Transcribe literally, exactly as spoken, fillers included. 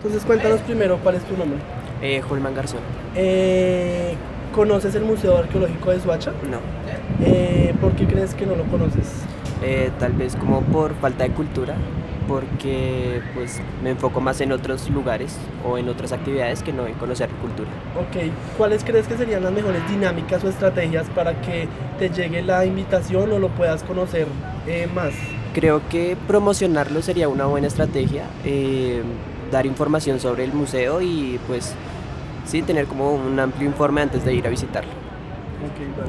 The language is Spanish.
Entonces cuéntanos primero cuál es tu nombre. Eh, Holman Garzón. Eh, ¿Conoces el Museo Arqueológico de Soacha? No. Eh, ¿Por qué crees que no lo conoces? Eh, tal vez como por falta de cultura, porque pues me enfoco más en otros lugares o en otras actividades que no en conocer cultura. Ok, ¿cuáles crees que serían las mejores dinámicas o estrategias para que te llegue la invitación o lo puedas conocer eh, más? Creo que promocionarlo sería una buena estrategia, eh, dar información sobre el museo y pues sí, tener como un amplio informe antes de ir a visitarlo. Ok, vale.